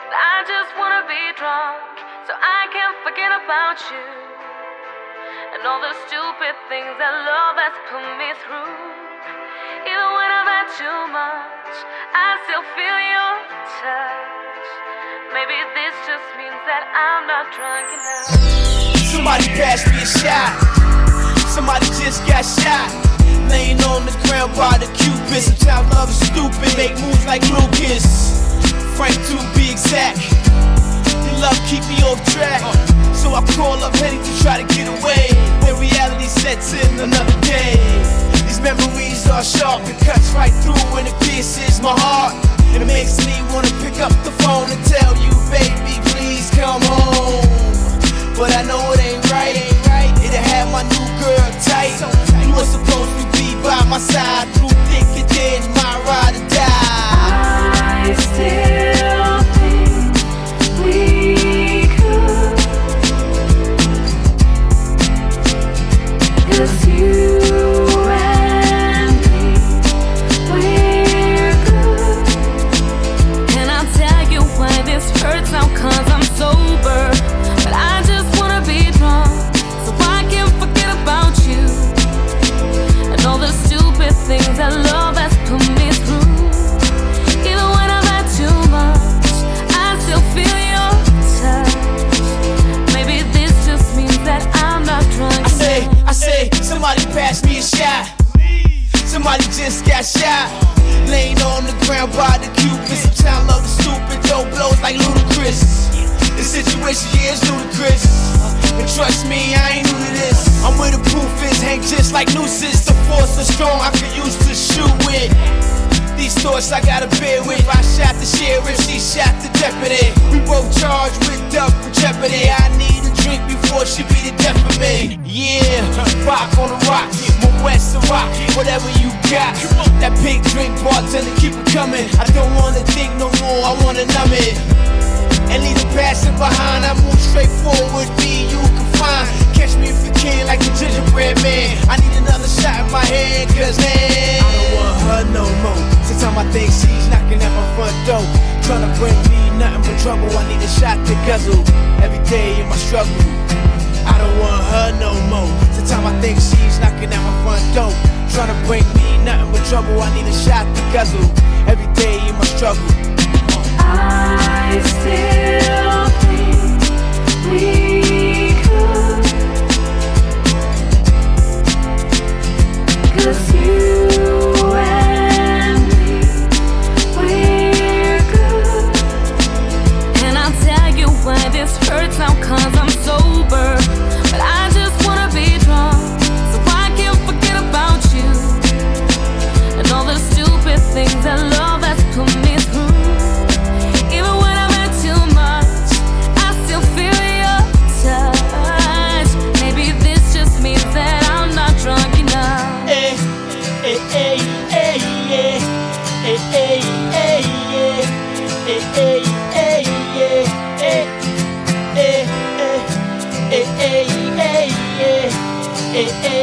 I just wanna be drunk so I can forget about you and all the stupid things that love has put me through. Even when I've had too much, I still feel your touch. Maybe this just means that I'm not drunk enough. Somebody passed me a shot. Somebody just got shot. Laying on the ground by the Cupid. Sometimes love is stupid, make moves like Lucas. Frank to be exact. Your love keep me off track, so I call up Henny to try to get away. When reality sets in another day. These memories are sharp, it cuts right through and it pierces my heart. And it makes me wanna pick up the phone and tell you, baby, please come home. But I know it ain't right. It'll have my new girl tight. You were supposed to be by my side through thick and thin, my ride or die. I still think we could, 'cause you and me, we're good. And I'll tell you why this hurts now, 'cause I'm sober. But I just wanna be drunk so I can forget about you and all the stupid things that love has put me through. Even when I've had too much, I still feel your touch. Maybe this just means that I'm not drunk enough. I say, somebody passed me a shot. Somebody just got shot. Laying on the ground by the Cupid. Sometimes love is stupid, dope blows like Ludacris. The situation here is ludicrous. And trust me, I ain't new to this. I'm where the proof is, hang just like nooses. The force is strong, I could use to shoot with. These thoughts I gotta bear with. I shot the sheriff, she shot the deputy. We both charged with double jeopardy. I need a drink before she be the death of me. Yeah, rock on the rock, my West a rock, whatever you got. That pink drink, bartender, keep it coming. I don't wanna think no more, I wanna numb it. And leave the past behind, I move straight forward, me you can find. Catch me if you can, like the gingerbread man. I need another shot in my head, 'cause man, I don't want her no more. Sometimes I think she's knocking at my front door, tryna bring me nothing but trouble. I need a shot to guzzle, every day in my struggle. I don't want her no more. Sometimes I think she's knocking at my front door, tryna bring me nothing but trouble. I need a shot to guzzle, every day in my struggle. I still think we could, 'cause you and me, we're good. And I'll tell you why this hurts now, 'cause I'm sober. But I just wanna be drunk so I can forget about you and all the stupid things that love has put me through. Even when I've had too much, I still feel your touch. Maybe this just means that I'm not drunk enough. Hey, hey, hey, hey, yeah. Hey, hey, hey, yeah. Hey, hey, hey, yeah. Hey, hey, hey, hey, hey, hey, yeah. Hey, hey.